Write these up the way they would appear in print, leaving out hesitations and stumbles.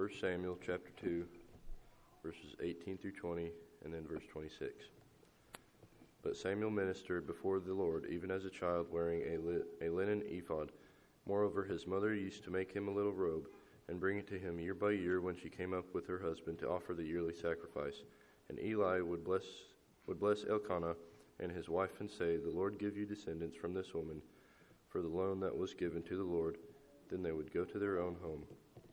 1 Samuel chapter 2, verses 18 through 20, and then verse 26. But Samuel ministered before the Lord, even as a child, wearing a linen ephod. Moreover, his mother used to make him a little robe, and bring it to him year by year when she came up with her husband to offer the yearly sacrifice. And Eli would bless Elkanah and his wife and say, "The Lord give you descendants from this woman, for the loan that was given to the Lord." Then they would go to their own home.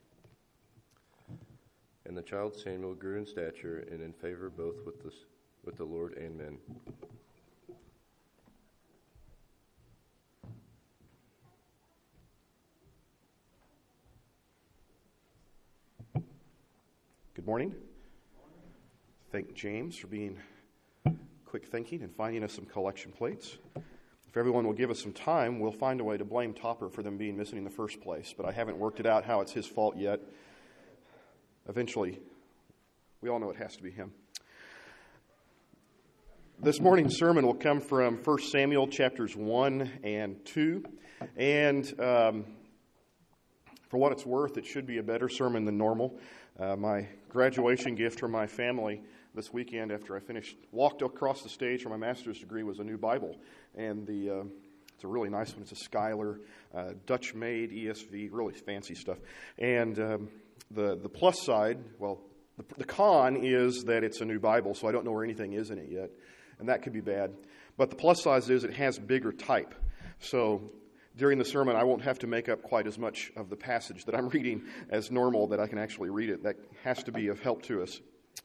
And the child Samuel grew in stature and in favor both with the Lord and men. Good morning. Thank James for being quick thinking and finding us some collection plates. If everyone will give us some time, we'll find a way to blame Topper for them being missing in the first place, but I haven't worked it out how it's his fault yet. Eventually, we all know it has to be him. This morning's sermon will come from 1 Samuel chapters 1 and 2, and for what it's worth, it should be a better sermon than normal. My graduation gift from my family this weekend after I walked across the stage for my master's degree was a new Bible. And it's a really nice one. It's a Schuyler, Dutch-made ESV, really fancy stuff. And the plus side, well, the con is that it's a new Bible, so I don't know where anything is in it yet. And that could be bad. But the plus side is it has bigger type. So during the sermon, I won't have to make up quite as much of the passage that I'm reading as normal, that I can actually read it. That has to be of help to us.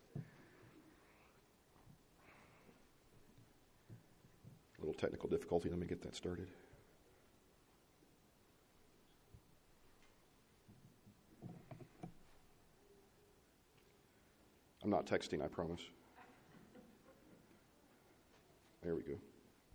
A little technical difficulty. Let me get that started. I'm not texting, I promise. There we go.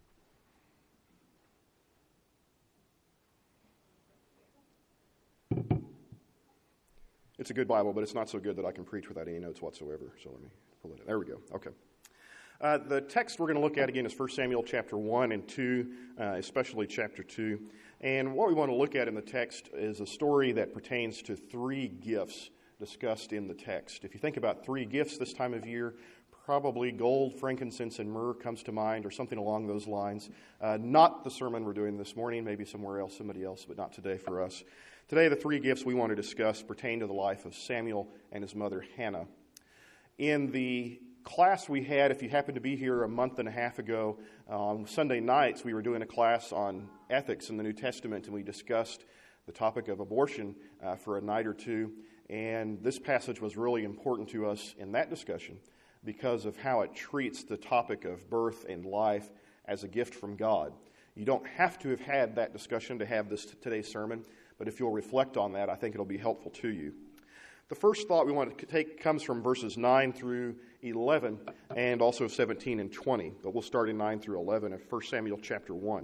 It's a good Bible, but it's not so good that I can preach without any notes whatsoever. So let me pull it in. There we go. Okay. The text we're going to look at again is 1 Samuel chapter 1 and 2, especially chapter 2. And what we want to look at in the text is a story that pertains to three gifts discussed in the text. If you think about three gifts this time of year, probably gold, frankincense, and myrrh comes to mind, or something along those lines. Not the sermon we're doing this morning, maybe somewhere else, somebody else, but not today for us. Today, the three gifts we want to discuss pertain to the life of Samuel and his mother, Hannah. In the class we had, if you happened to be here a month and a half ago, on Sunday nights, we were doing a class on ethics in the New Testament, and we discussed the topic of abortion for a night or two. And this passage was really important to us in that discussion because of how it treats the topic of birth and life as a gift from God. You don't have to have had that discussion to have today's sermon, but if you'll reflect on that, I think it'll be helpful to you. The first thought we want to take comes from verses 9 through 11 and also 17 and 20, but we'll start in 9 through 11 of 1 Samuel chapter 1.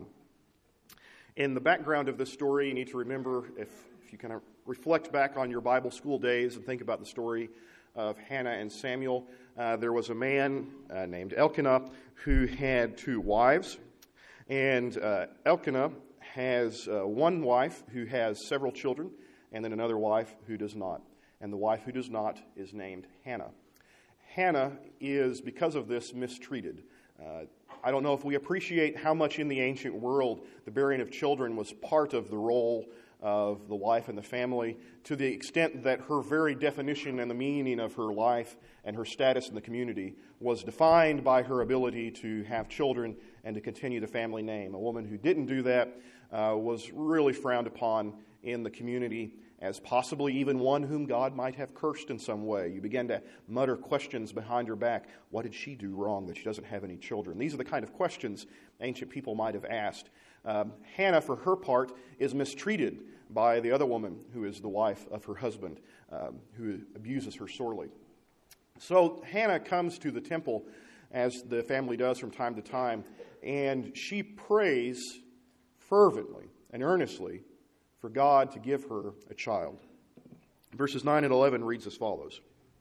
In the background of this story, you need to remember, if you kind of reflect back on your Bible school days and think about the story of Hannah and Samuel, there was a man named Elkanah who had two wives, and Elkanah has one wife who has several children, and then another wife who does not. And the wife who does not is named Hannah. Hannah is, because of this, mistreated. I don't know if we appreciate how much in the ancient world the bearing of children was part of the role of the wife and the family, to the extent that her very definition and the meaning of her life and her status in the community was defined by her ability to have children and to continue the family name. A woman who didn't do that was really frowned upon in the community as possibly even one whom God might have cursed in some way. You began to mutter questions behind her back. What did she do wrong that she doesn't have any children? These are the kind of questions ancient people might have asked. Hannah, for her part, is mistreated by the other woman who is the wife of her husband, who abuses her sorely. So Hannah comes to the temple, as the family does from time to time, and she prays fervently and earnestly for God to give her a child. Verses 9 and 11 reads as follows.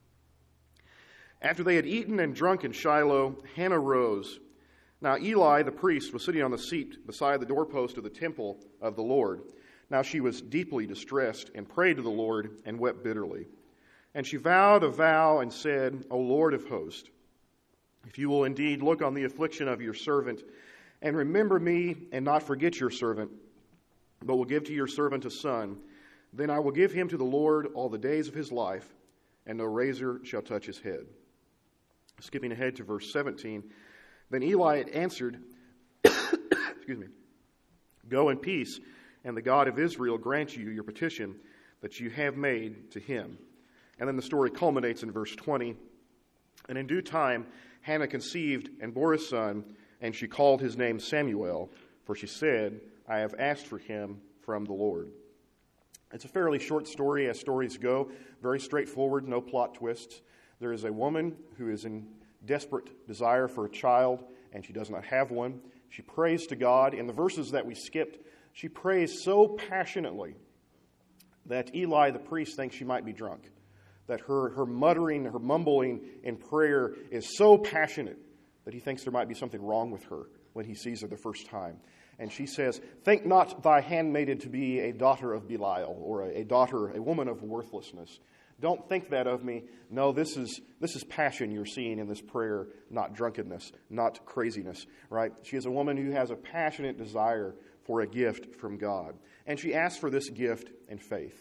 After they had eaten and drunk in Shiloh, Hannah rose. Now Eli, the priest, was sitting on the seat beside the doorpost of the temple of the Lord. Now she was deeply distressed and prayed to the Lord and wept bitterly. And she vowed a vow and said, O Lord of hosts, if you will indeed look on the affliction of your servant, and remember me, and not forget your servant, but will give to your servant a son, then I will give him to the Lord all the days of his life, and no razor shall touch his head. Skipping ahead to verse 17, then Eli answered, excuse me, Go in peace, and the God of Israel grant you your petition that you have made to him. And then the story culminates in verse 20. And in due time, Hannah conceived and bore a son, and she called his name Samuel, for she said, I have asked for him from the Lord. It's a fairly short story as stories go, very straightforward, no plot twists. There is a woman who is in desperate desire for a child, and she does not have one. She prays to God. In the verses that we skipped, she prays so passionately that Eli the priest thinks she might be drunk. That her muttering, her mumbling in prayer is so passionate that he thinks there might be something wrong with her when he sees her the first time. And she says, Think not thy handmaiden to be a daughter of Belial, or a woman of worthlessness. Don't think that of me. No, this is passion you're seeing in this prayer, not drunkenness, not craziness, right? She is a woman who has a passionate desire for a gift from God. And she asks for this gift in faith.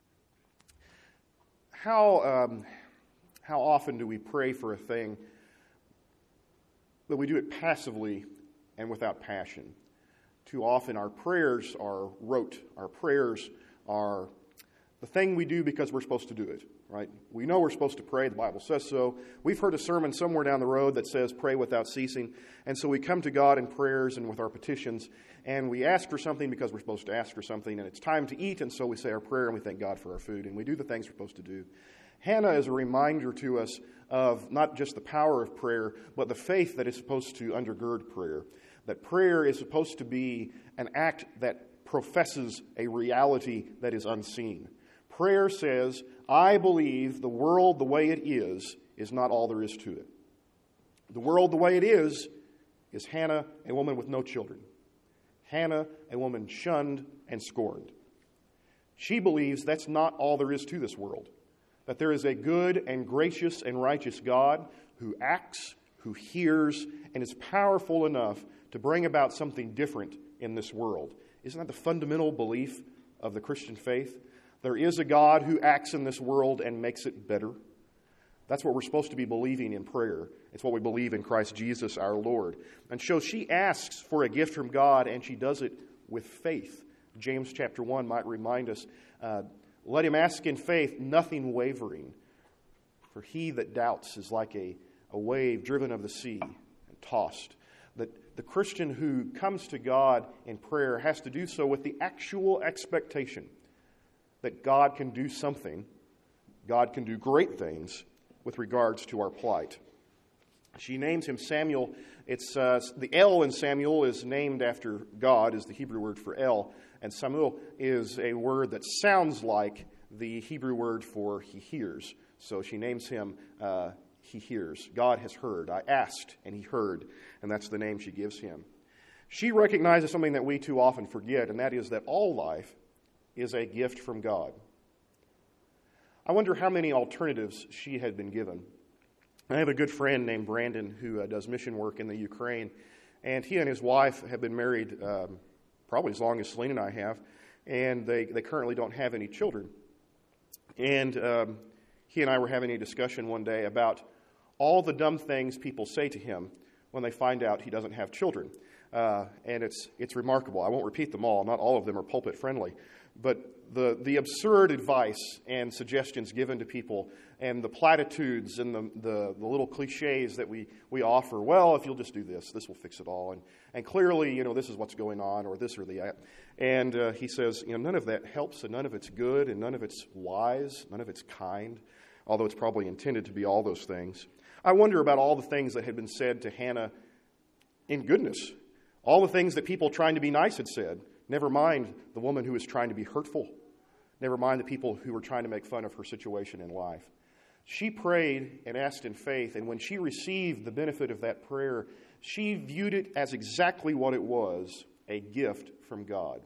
How often do we pray for a thing, but we do it passively and without passion? Too often our prayers are rote. Our prayers are the thing we do because we're supposed to do it, right? We know we're supposed to pray. The Bible says so. We've heard a sermon somewhere down the road that says pray without ceasing. And so we come to God in prayers and with our petitions, and we ask for something because we're supposed to ask for something, and it's time to eat, and so we say our prayer and we thank God for our food, and we do the things we're supposed to do. Hannah is a reminder to us of not just the power of prayer, but the faith that is supposed to undergird prayer. That prayer is supposed to be an act that professes a reality that is unseen. Prayer says, I believe the world the way it is not all there is to it. The world the way it is Hannah, a woman with no children. Hannah, a woman shunned and scorned. She believes that's not all there is to this world. That there is a good and gracious and righteous God who acts, who hears, and is powerful enough to bring about something different in this world. Isn't that the fundamental belief of the Christian faith? There is a God who acts in this world and makes it better. That's what we're supposed to be believing in prayer. It's what we believe in Christ Jesus our Lord. And so she asks for a gift from God, and she does it with faith. James chapter 1 might remind us, let him ask in faith, nothing wavering. For he that doubts is like a wave driven of the sea and tossed. That the Christian who comes to God in prayer has to do so with the actual expectation that God can do something, God can do great things with regards to our plight. She names him Samuel. It's the El in Samuel is named after God, is the Hebrew word for El, and Samuel is a word that sounds like the Hebrew word for he hears. So she names him he hears. God has heard. I asked, and he heard, and that's the name she gives him. She recognizes something that we too often forget, and that is that all life is a gift from God. I wonder how many alternatives she had been given. I have a good friend named Brandon who does mission work in the Ukraine, and he and his wife have been married probably as long as Selena and I have, and they currently don't have any children. And he and I were having a discussion one day about all the dumb things people say to him when they find out he doesn't have children. And it's remarkable. I won't repeat them all. Not all of them are pulpit friendly. But the absurd advice and suggestions given to people and the platitudes and the little cliches that we offer, well, if you'll just do this, this will fix it all. And clearly, this is what's going on, or this or that. And he says, none of that helps, and none of it's good, and none of it's wise, none of it's kind, although it's probably intended to be all those things. I wonder about all the things that had been said to Hannah in goodness. All the things that people trying to be nice had said. Never mind the woman who was trying to be hurtful. Never mind the people who were trying to make fun of her situation in life. She prayed and asked in faith, and when she received the benefit of that prayer, she viewed it as exactly what it was, a gift from God.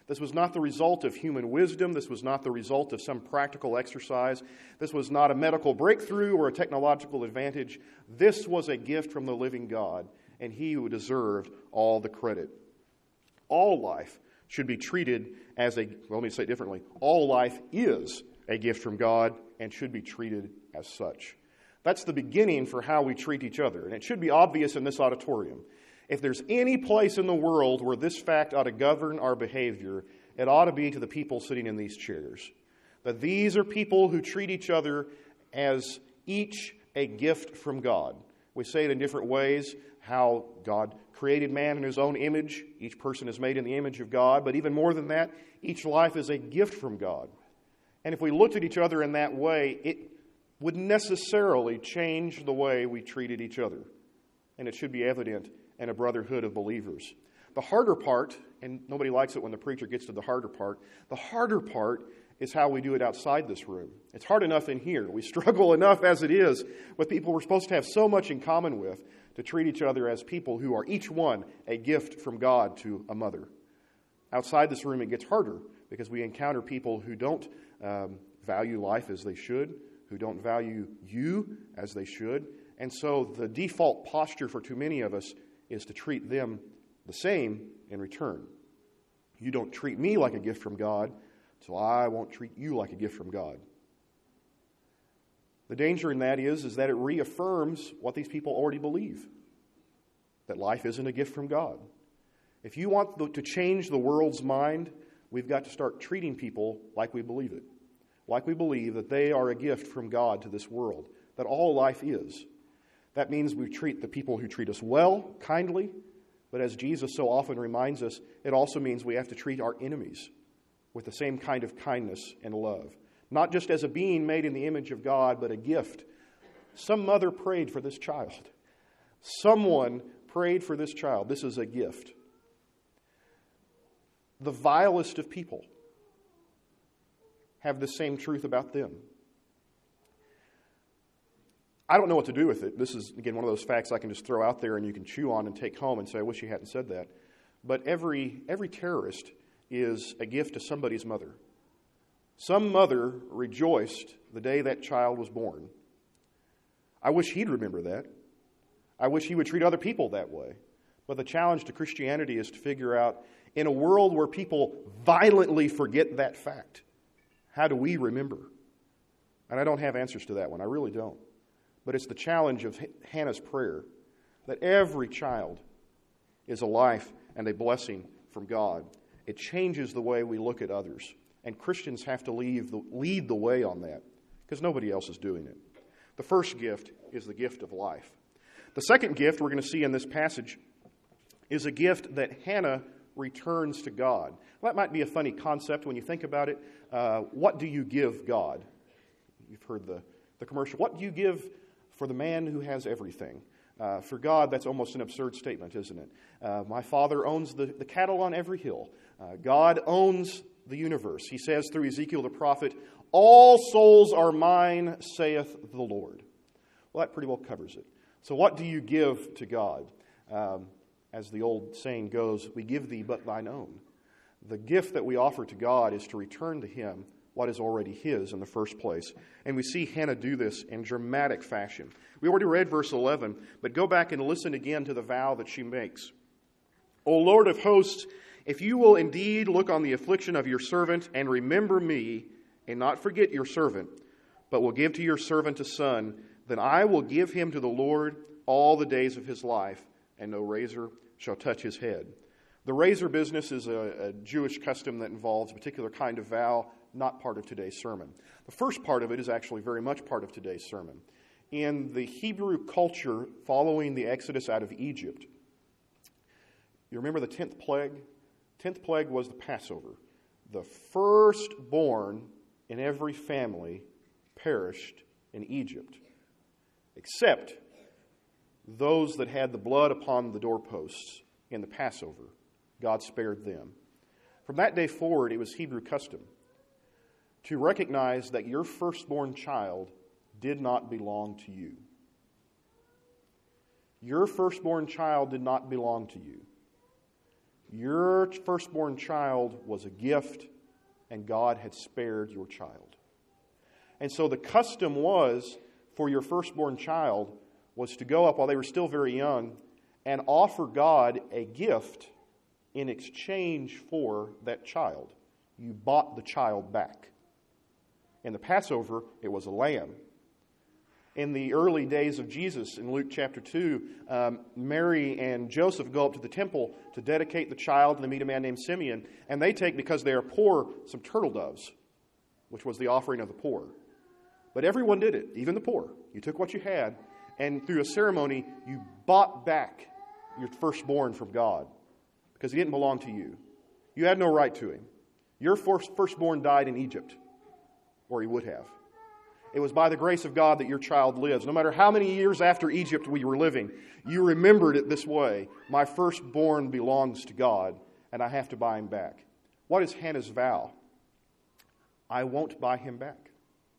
This was not the result of human wisdom. This was not the result of some practical exercise. This was not a medical breakthrough or a technological advantage. This was a gift from the living God, and He who deserved all the credit. All life should be treated as let me say it differently. All life is a gift from God and should be treated as such. That's the beginning for how we treat each other, and it should be obvious in this auditorium. If there's any place in the world where this fact ought to govern our behavior, it ought to be to the people sitting in these chairs. That these are people who treat each other as each a gift from God. We say it in different ways, how God created man in His own image. Each person is made in the image of God, but even more than that, each life is a gift from God. And if we looked at each other in that way, it would necessarily change the way we treated each other. And it should be evident in a brotherhood of believers. The harder part, and nobody likes it when the preacher gets to the harder part is how we do it outside this room. It's hard enough in here. We struggle enough as it is with people we're supposed to have so much in common with to treat each other as people who are each one a gift from God to a mother. Outside this room it gets harder because we encounter people who don't value life as they should, who don't value you as they should. And so the default posture for too many of us is to treat them the same in return. You don't treat me like a gift from God, so I won't treat you like a gift from God. The danger in that is that it reaffirms what these people already believe, that life isn't a gift from God. If you want to change the world's mind, we've got to start treating people like we believe it, like we believe that they are a gift from God to this world, that all life is. That means we treat the people who treat us well, kindly, but as Jesus so often reminds us, it also means we have to treat our enemies with the same kind of kindness and love. Not just as a being made in the image of God, but a gift. Some mother prayed for this child. Someone prayed for this child. This is a gift. The vilest of people have the same truth about them. I don't know what to do with it. This is, again, one of those facts I can just throw out there and you can chew on and take home and say, I wish you hadn't said that. But every terrorist is a gift to somebody's mother. Some mother rejoiced the day that child was born. I wish he'd remember that. I wish he would treat other people that way. But the challenge to Christianity is to figure out, in a world where people violently forget that fact, how do we remember? And I don't have answers to that one. I really don't. But it's the challenge of Hannah's prayer, that every child is a life and a blessing from God. It changes the way we look at others. And Christians have to lead the way on that, because nobody else is doing it. The first gift is the gift of life. The second gift we're going to see in this passage is a gift that Hannah returns to God. Well, that might be a funny concept when you think about it. What do you give God? You've heard the commercial. What do you give for the man who has everything? For God, that's almost an absurd statement, isn't it? My Father owns the cattle on every hill. God owns the universe. He says through Ezekiel the prophet, all souls are mine, saith the Lord. Well, that pretty well covers it. So what do you give to God? As the old saying goes, we give thee but thine own. The gift that we offer to God is to return to Him what is already His in the first place. And we see Hannah do this in dramatic fashion. We already read verse 11, but go back and listen again to the vow that she makes. O Lord of hosts, if you will indeed look on the affliction of your servant and remember me, and not forget your servant, but will give to your servant a son, then I will give him to the Lord all the days of his life, and no razor shall touch his head. The razor business is a Jewish custom that involves a particular kind of vow, not part of today's sermon. The first part of it is actually very much part of today's sermon. In the Hebrew culture following the Exodus out of Egypt, you remember the 10th plague? 10th plague was the Passover. The firstborn in every family perished in Egypt, except those that had the blood upon the doorposts in the Passover. God spared them. From that day forward, it was Hebrew custom to recognize that your firstborn child did not belong to you. Your firstborn child did not belong to you. Your firstborn child was a gift, and God had spared your child. And so the custom was for your firstborn child was to go up while they were still very young and offer God a gift in exchange for that child. You bought the child back. In the Passover, it was a lamb. In the early days of Jesus, in Luke chapter 2, Mary and Joseph go up to the temple to dedicate the child, and they meet a man named Simeon, and they take, because they are poor, some turtle doves, which was the offering of the poor. But everyone did it, even the poor. You took what you had, and through a ceremony, you bought back your firstborn from God, because he didn't belong to you. You had no right to him. Your firstborn died in Egypt, or he would have. It was by the grace of God that your child lives. No matter how many years after Egypt we were living, you remembered it this way. My firstborn belongs to God, and I have to buy him back. What is Hannah's vow? I won't buy him back.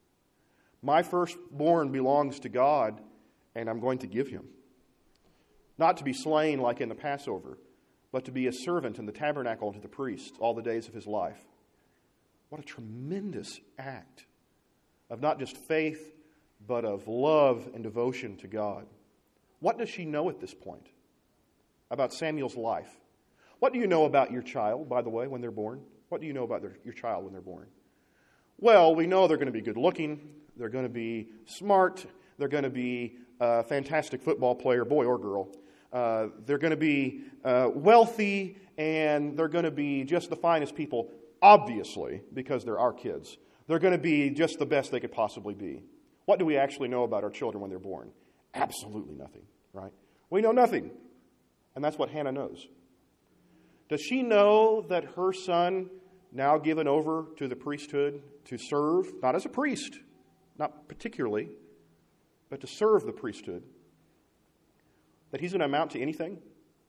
My firstborn belongs to God, and I'm going to give him. Not to be slain like in the Passover, but to be a servant in the tabernacle to the priest all the days of his life. What a tremendous act of not just faith, but of love and devotion to God. What does she know at this point about Samuel's life? What do you know about your child, by the way, when they're born? What do you know about your child when they're born? Well, we know they're going to be good looking, they're going to be smart, they're going to be a fantastic football player, boy or girl. They're going to be wealthy, and they're going to be just the finest people, obviously, because they're our kids. They're going to be just the best they could possibly be. What do we actually know about our children when they're born? Absolutely nothing, right? We know nothing. And that's what Hannah knows. Does she know that her son, now given over to the priesthood to serve, not as a priest, not particularly, but to serve the priesthood, that he's going to amount to anything?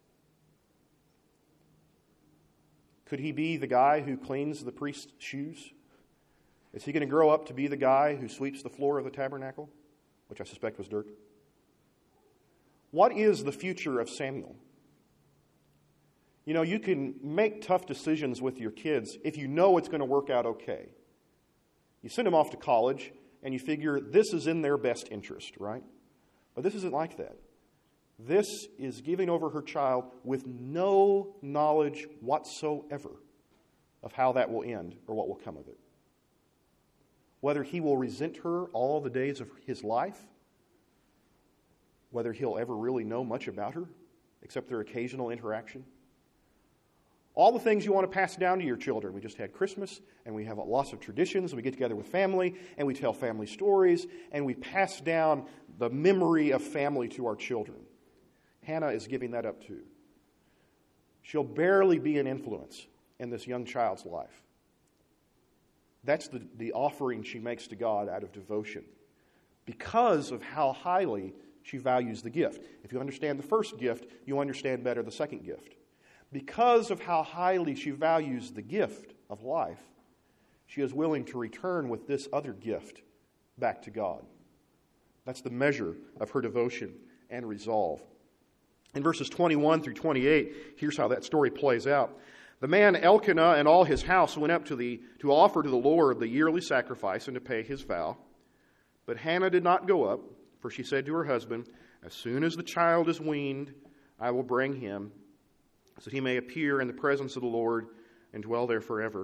Could he be the guy who cleans the priest's shoes? Is he going to grow up to be the guy who sweeps the floor of the tabernacle, which I suspect was dirt? What is the future of Samuel? You know, you can make tough decisions with your kids if you know it's going to work out okay. You send them off to college, and you figure this is in their best interest, right? But this isn't like that. This is giving over her child with no knowledge whatsoever of how that will end or what will come of it. Whether he will resent her all the days of his life, whether he'll ever really know much about her, except their occasional interaction. All the things you want to pass down to your children. We just had Christmas, and we have lots of traditions. We get together with family, and we tell family stories, and we pass down the memory of family to our children. Hannah is giving that up too. She'll barely be an influence in this young child's life. That's the offering she makes to God out of devotion because of how highly she values the gift. If you understand the first gift, you understand better the second gift. Because of how highly she values the gift of life, she is willing to return with this other gift back to God. That's the measure of her devotion and resolve. In verses 21 through 28, here's how that story plays out. The man Elkanah and all his house went up to offer to the Lord the yearly sacrifice and to pay his vow. But Hannah did not go up, for she said to her husband, "As soon as the child is weaned, I will bring him, so that he may appear in the presence of the Lord and dwell there forever."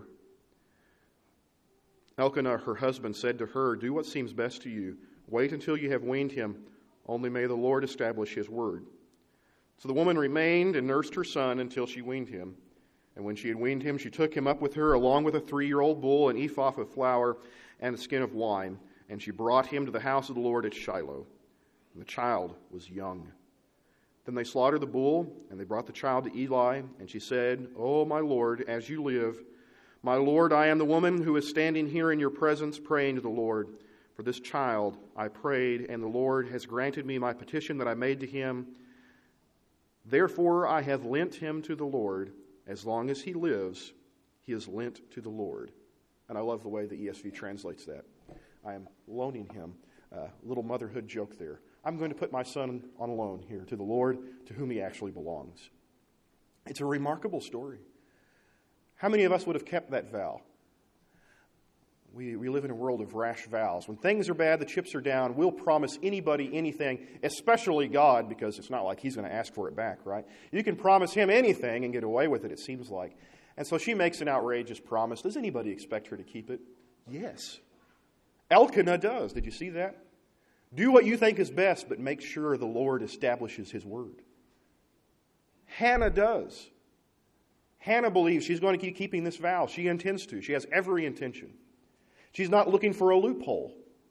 Elkanah, her husband, said to her, "Do what seems best to you. Wait until you have weaned him. Only may the Lord establish his word." So the woman remained and nursed her son until she weaned him. And when she had weaned him, she took him up with her, along with a 3-year-old bull, an ephah of flour, and a skin of wine. And she brought him to the house of the Lord at Shiloh. And the child was young. Then they slaughtered the bull, and they brought the child to Eli. And she said, "O my Lord, as you live, my Lord, I am the woman who is standing here in your presence praying to the Lord. For this child I prayed, and the Lord has granted me my petition that I made to him. Therefore I have lent him to the Lord. As long as he lives, he is lent to the Lord." And I love the way the ESV translates that. I am loaning him. Little motherhood joke there. I'm going to put my son on loan here to the Lord, to whom he actually belongs. It's a remarkable story. How many of us would have kept that vow? We live in a world of rash vows. When things are bad, the chips are down, we'll promise anybody anything, especially God, because it's not like He's going to ask for it back, right? You can promise Him anything and get away with it, it seems like. And so she makes an outrageous promise. Does anybody expect her to keep it? Yes. Elkanah does. Did you see that? Do what you think is best, but make sure the Lord establishes His word. Hannah does. Hannah believes she's going to keep keeping this vow. She intends to. She has every intention. She's not looking for a loophole.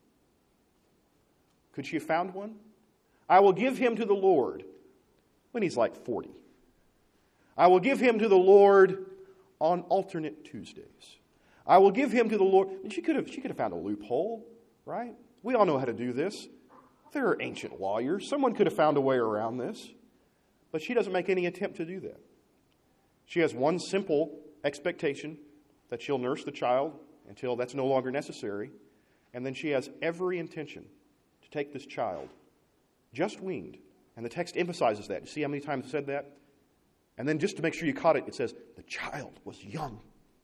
Could she have found one? I will give him to the Lord when he's like 40. I will give him to the Lord on alternate Tuesdays. I will give him to the Lord. And she could have found a loophole, right? We all know how to do this. There are ancient lawyers. Someone could have found a way around this. But she doesn't make any attempt to do that. She has one simple expectation, that she'll nurse the child until that's no longer necessary. And then she has every intention to take this child, just weaned. And the text emphasizes that. You see how many times it said that? And then just to make sure you caught it, it says, the child was young.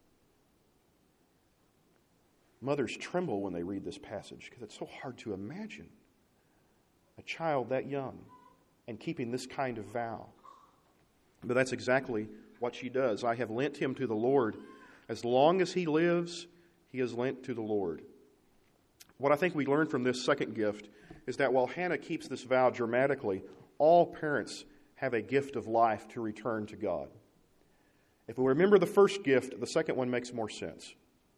Mothers tremble when they read this passage because it's so hard to imagine a child that young and keeping this kind of vow. But that's exactly what she does. I have lent him to the Lord. As long as he lives, he is lent to the Lord. What I think we learn from this second gift is that while Hannah keeps this vow dramatically, all parents have a gift of life to return to God. If we remember the first gift, the second one makes more sense.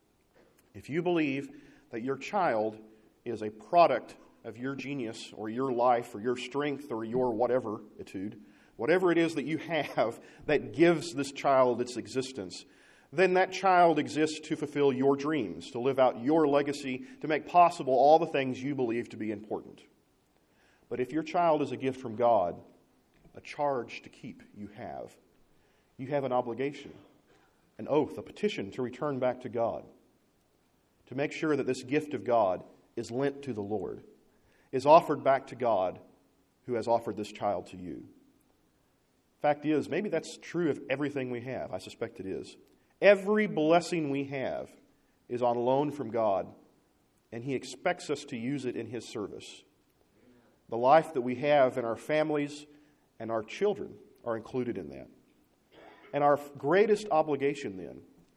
If you believe that your child is a product of your genius or your life or your strength or your whatever-itude, whatever it is that you have that gives this child its existence, then that child exists to fulfill your dreams, to live out your legacy, to make possible all the things you believe to be important. But if your child is a gift from God, a charge to keep you have an obligation, an oath, a petition to return back to God, to make sure that this gift of God is lent to the Lord, is offered back to God who has offered this child to you. Fact is, maybe that's true of everything we have. I suspect it is. Every blessing we have is on loan from God, and He expects us to use it in His service. The life that we have in our families and our children are included in that. And our greatest obligation then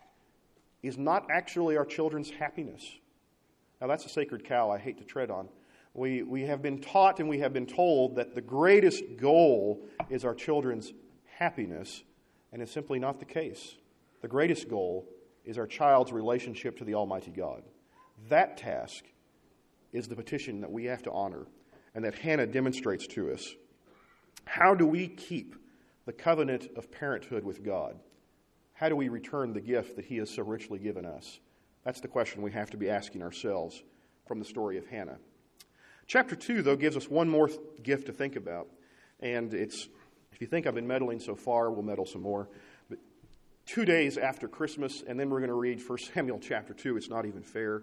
is not actually our children's happiness. Now that's a sacred cow I hate to tread on. We have been taught and we have been told that the greatest goal is our children's happiness, and it's simply not the case. The greatest goal is our child's relationship to the Almighty God. That task is the petition that we have to honor and that Hannah demonstrates to us. How do we keep the covenant of parenthood with God? How do we return the gift that He has so richly given us? That's the question we have to be asking ourselves from the story of Hannah. Chapter 2, though, gives us one more gift to think about. And it's, if you think I've been meddling so far, we'll meddle some more. But 2 days after Christmas, and then we're going to read 1 Samuel chapter 2. It's not even fair.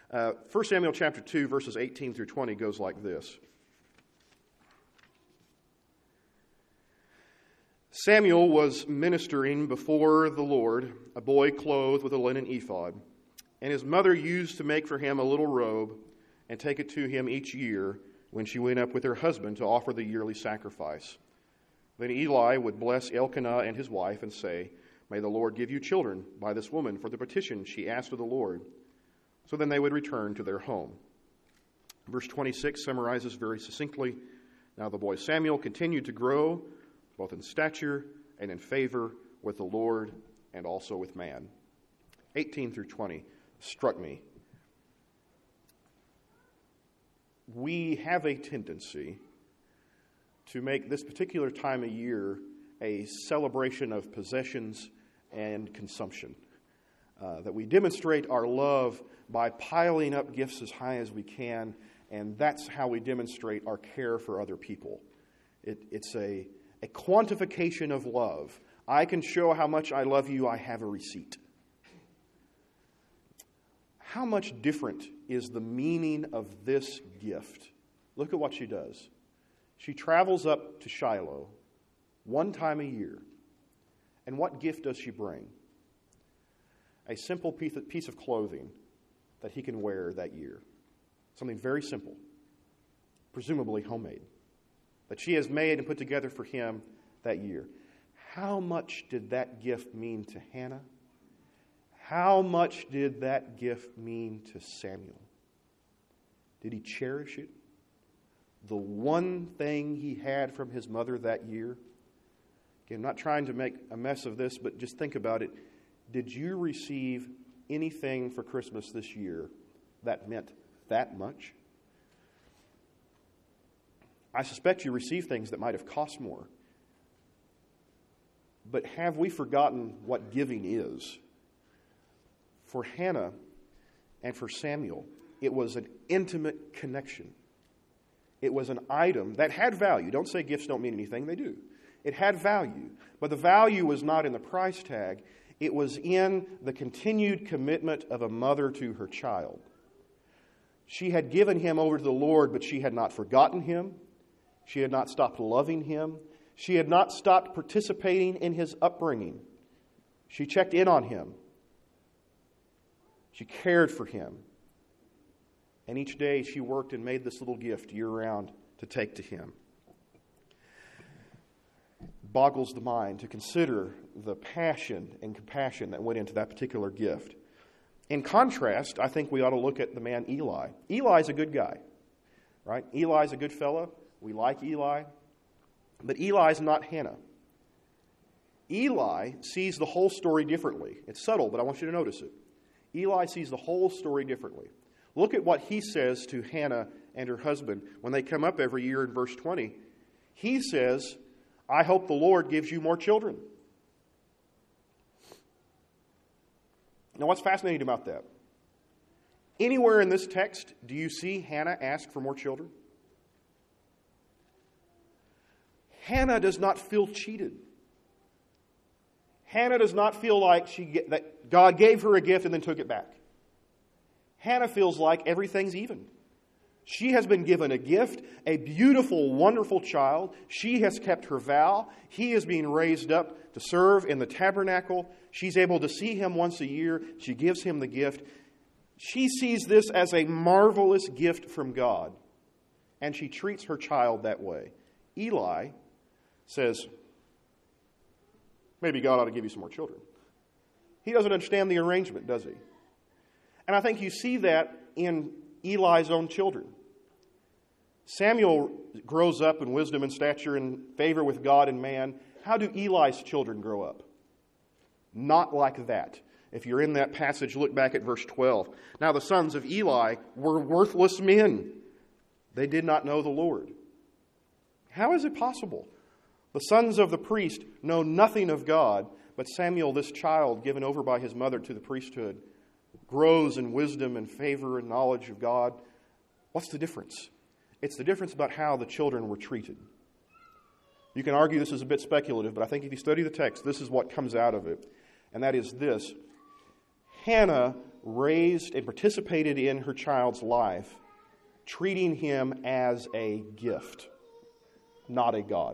1 Samuel chapter 2, verses 18 through 20 goes like this. Samuel was ministering before the Lord, a boy clothed with a linen ephod, and his mother used to make for him a little robe and take it to him each year when she went up with her husband to offer the yearly sacrifice. Then Eli would bless Elkanah and his wife and say, "May the Lord give you children by this woman for the petition she asked of the Lord." So then they would return to their home. Verse 26 summarizes very succinctly, "Now the boy Samuel continued to grow, both in stature and in favor with the Lord and also with man." 18 through 20 struck me. We have a tendency to make this particular time of year a celebration of possessions and consumption. That we demonstrate our love by piling up gifts as high as we can, and that's how we demonstrate our care for other people. It's a quantification of love. I can show how much I love you. I have a receipt. How much different is the meaning of this gift? Look at what she does. She travels up to Shiloh one time a year And what gift does she bring? A simple piece of clothing that he can wear that year. Something very simple, presumably homemade, that she has made and put together for him that year. How much did that gift mean to Hannah? How much did that gift mean to Samuel? Did he cherish it? The one thing he had from his mother that year? Again, I'm not trying to make a mess of this, but just think about it. Did you receive anything for Christmas this year that meant that much? I suspect you received things that might have cost more. But have we forgotten what giving is? For Hannah and for Samuel, it was an intimate connection. It was an item that had value. Don't say gifts don't mean anything. They do. It had value. But the value was not in the price tag. It was in the continued commitment of a mother to her child. She had given him over to the Lord, but she had not forgotten him. She had not stopped loving him. She had not stopped participating in his upbringing. She checked in on him. She cared for him. And each day she worked and made this little gift year-round to take to him. It boggles the mind to consider the passion and compassion that went into that particular gift. In contrast, I think we ought to look at the man Eli. Eli's a good guy, right? Eli's a good fellow. We like Eli. But Eli's not Hannah. Eli sees the whole story differently. It's subtle, but I want you to notice it. Eli sees the whole story differently. Look at what he says to Hannah and her husband when they come up every year in verse 20. He says, I hope the Lord gives you more children. Now, what's fascinating about that? Anywhere in this text, do you see Hannah ask for more children? Hannah does not feel cheated. Hannah does not feel like that God gave her a gift and then took it back. Hannah feels like everything's even. She has been given a gift, a beautiful, wonderful child. She has kept her vow. He is being raised up to serve in the tabernacle. She's able to see him once a year. She gives him the gift. She sees this as a marvelous gift from God, and she treats her child that way. Eli says, maybe God ought to give you some more children. He doesn't understand the arrangement, does he? And I think you see that in Eli's own children. Samuel grows up in wisdom and stature and favor with God and man. How do Eli's children grow up? Not like that. If you're in that passage, look back at verse 12. Now the sons of Eli were worthless men. They did not know the Lord. How is it possible? The sons of the priest know nothing of God, but Samuel, this child given over by his mother to the priesthood, grows in wisdom and favor and knowledge of God. What's the difference? It's the difference about how the children were treated. You can argue this is a bit speculative, but I think if you study the text, this is what comes out of it. And that is this. Hannah raised and participated in her child's life, treating him as a gift, not a God.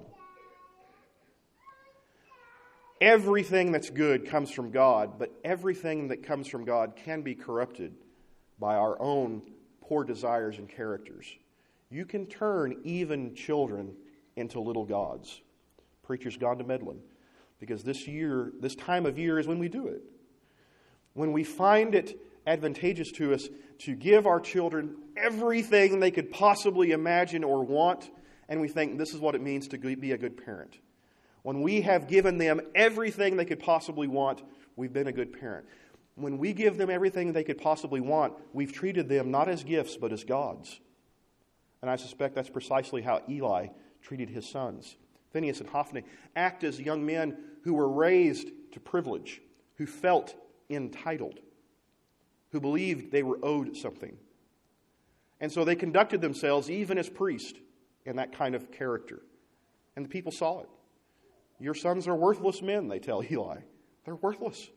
Everything that's good comes from God, but everything that comes from God can be corrupted by our own poor desires and characters. You can turn even children into little gods. Preacher's gone to meddling, because this time of year is when we do it. When we find it advantageous to us to give our children everything they could possibly imagine or want, and we think this is what it means to be a good parent. When we have given them everything they could possibly want, we've been a good parent. When we give them everything they could possibly want, we've treated them not as gifts, but as gods. And I suspect that's precisely how Eli treated his sons. Phinehas and Hophni act as young men who were raised to privilege, who felt entitled, who believed they were owed something. And so they conducted themselves even as priests in that kind of character. And the people saw it. Your sons are worthless men, they tell Eli. They're worthless.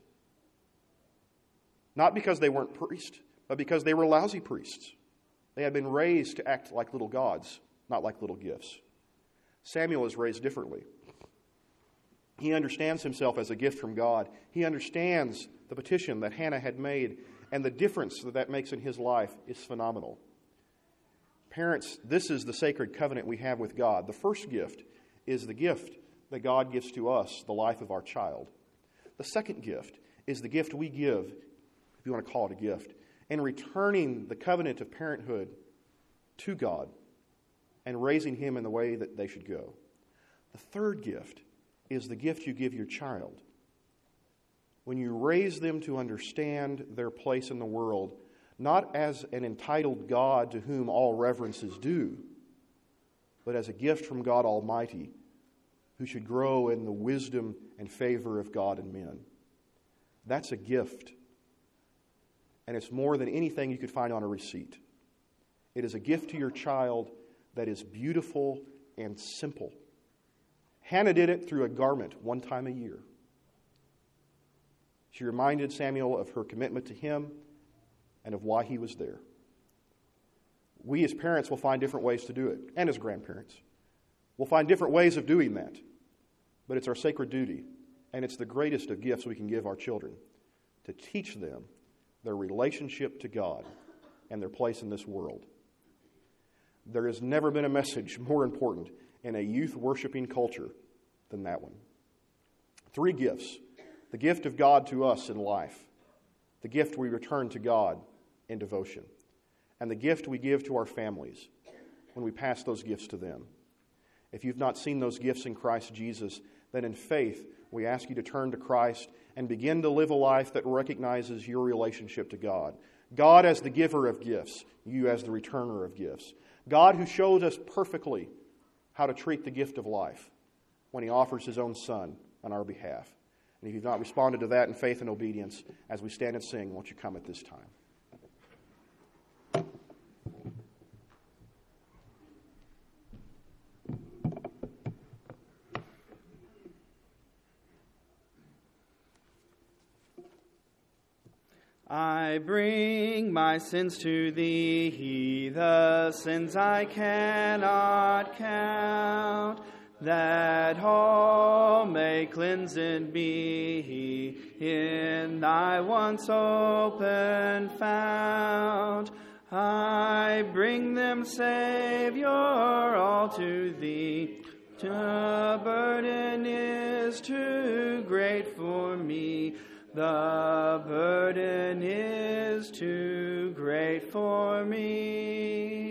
Not because they weren't priests, but because they were lousy priests. They had been raised to act like little gods, not like little gifts. Samuel is raised differently. He understands himself as a gift from God. He understands the petition that Hannah had made, and the difference that makes in his life is phenomenal. Parents, this is the sacred covenant we have with God. The first gift is the gift that God gives to us, the life of our child. The second gift is the gift we give, if you want to call it a gift, in returning the covenant of parenthood to God and raising him in the way that they should go. The third gift is the gift you give your child. When you raise them to understand their place in the world, not as an entitled God to whom all reverence is due, but as a gift from God Almighty, who should grow in the wisdom and favor of God and men. That's a gift. And it's more than anything you could find on a receipt. It is a gift to your child that is beautiful and simple. Hannah did it through a garment one time a year. She reminded Samuel of her commitment to him and of why he was there. We as parents will find different ways to do it, and as grandparents. We'll find different ways of doing that. But it's our sacred duty, and it's the greatest of gifts we can give our children, to teach them their relationship to God and their place in this world. There has never been a message more important in a youth-worshiping culture than that one. 3 gifts. The gift of God to us in life. The gift we return to God in devotion. And the gift we give to our families when we pass those gifts to them. If you've not seen those gifts in Christ Jesus, then in faith we ask you to turn to Christ and begin to live a life that recognizes your relationship to God. God as the giver of gifts, you as the returner of gifts. God who shows us perfectly how to treat the gift of life when he offers his own Son on our behalf. And if you've not responded to that in faith and obedience, as we stand and sing, won't you come at this time? I bring my sins to thee, the sins I cannot count, that all may cleansed be in thy once open fount. I bring them, Savior, all to thee. The burden is too great for me. The burden is too great for me.